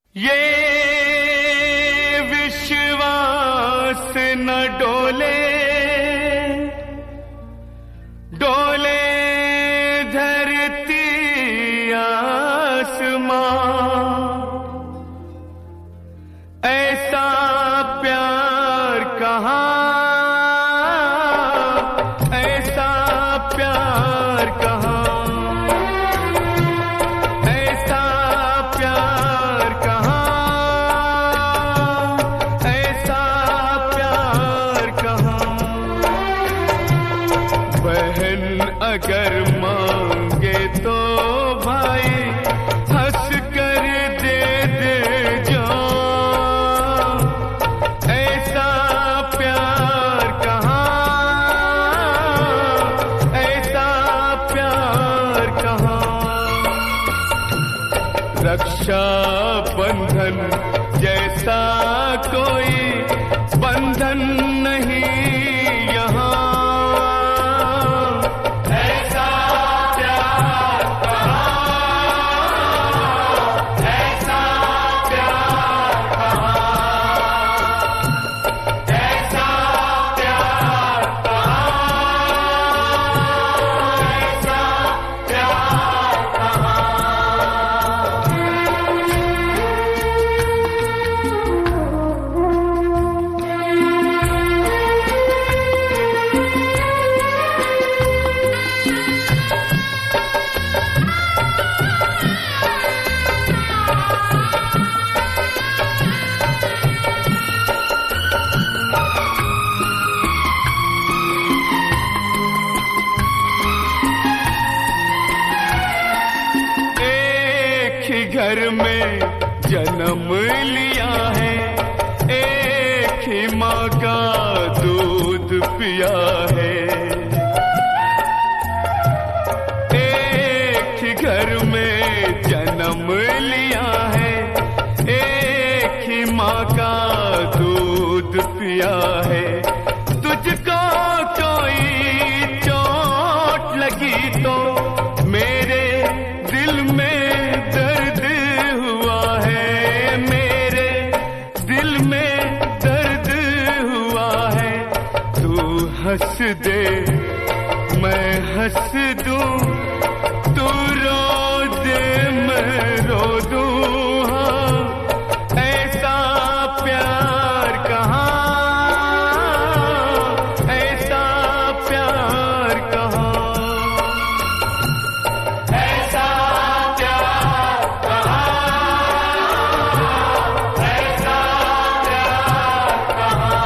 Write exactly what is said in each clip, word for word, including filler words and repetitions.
ये विश्वास न डोले, डोले धरती आसमां, ऐसा प्यार कहाँ, ऐसा प्यार कहाँ, ऐसा प्यार कहाँ, ऐसा प्यार कहाँ। बहन अगर मांगे तो भाई हंस कर दे दे जो, ऐसा प्यार कहाँ, ऐसा प्यार कहाँ। रक्षा बंधन जैसा कोई बंधन नहीं यहाँ, घर में जन्म लिया है, एक ही माँ का दूध पिया है। एक ही घर में जन्म लिया है, एक ही माँ का दूध पिया है। तुझको कोई चोट लगी तो मेरे दिल में हंस दे मैं हंस दूं, तू रो दे मैं रो दूं। हाँ, ऐसा प्यार कहाँ, ऐसा प्यार कहाँ, ऐसा प्यार कहाँ, ऐसा प्यार कहाँ।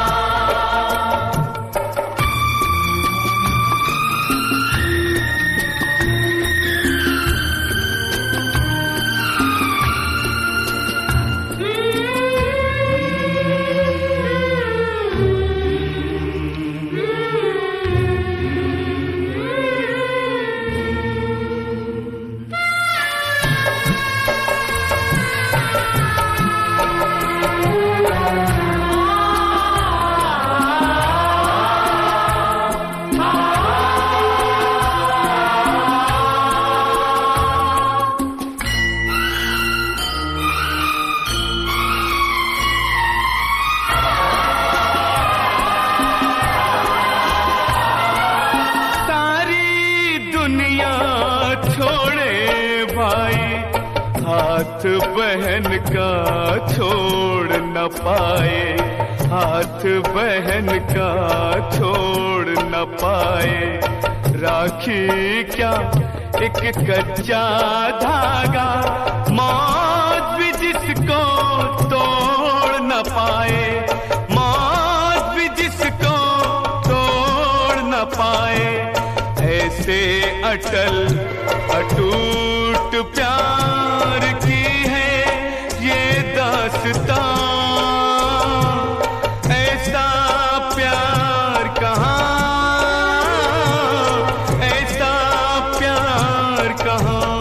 छोड़े भाई हाथ बहन का छोड़ न पाए, हाथ बहन का छोड़ न पाए। राखी क्या एक कच्चा धागा, मौत भी जिसको तोड़ न पाए, मौत भी जिसको तोड़ न पाए। ऐसे अटल अटूट प्यार की है ये दास्तां, ऐसा प्यार कहाँ, ऐसा प्यार कहाँ।